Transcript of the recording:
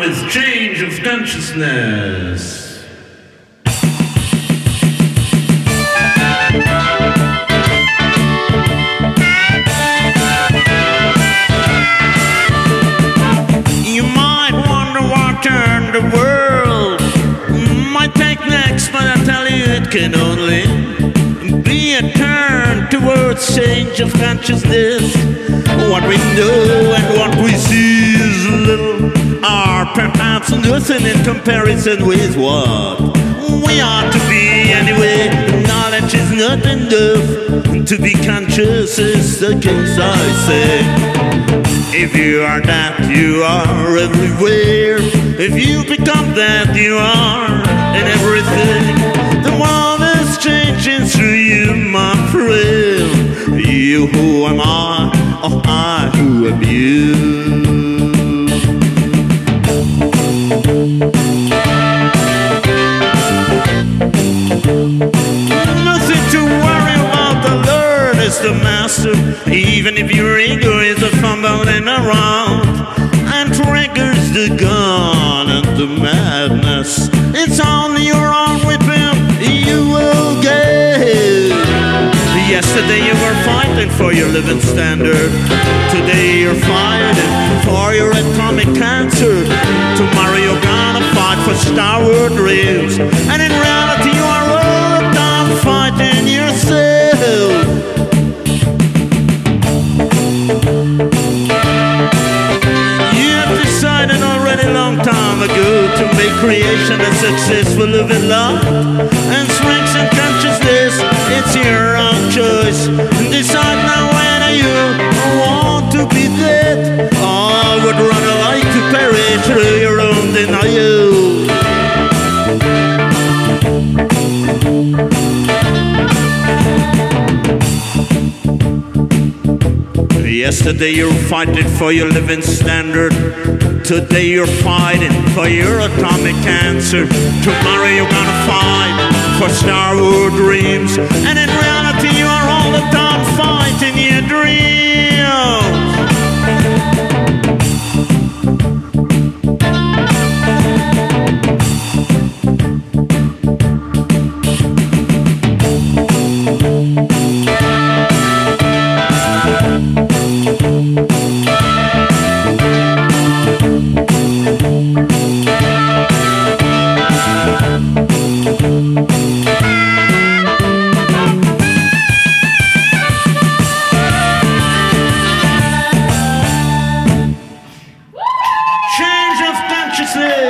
with change of consciousness. You might wonder what turned the world. Might take next, but I tell you it can only be a turn towards change of consciousness. What we know and what we see is little, or perhaps nothing in comparison with what we ought to be anyway. Knowledge is not enough to be conscious, is the case I say. If you are that, you are everywhere. If you become that, you are in everything. The world is changing through you, my friend. You who am I, or I who am you. Nothing to worry about, the Lord is the master. Even if your ego is a fumbling around and triggers the gun and the madness, it's only your own weapon you will get. Yesterday you were fighting for your living standard. Today you're fighting for your atomic cancer. Tomorrow you're gonna fight for Star Wars dreams. And in reality you are all the time fighting yourself. You have decided already a long time ago to make creation a successful living life and strength and consciousness. It's your own choice. Decide now whether you want to be dead or would rather like to perish through your own denial. Yesterday you're fighting for your living standard. Today you're fighting for your atomic cancer. Tomorrow you're gonna fight for Star Wars dreams. And in reality you are all the time fighting your dreams. Change of consciousness.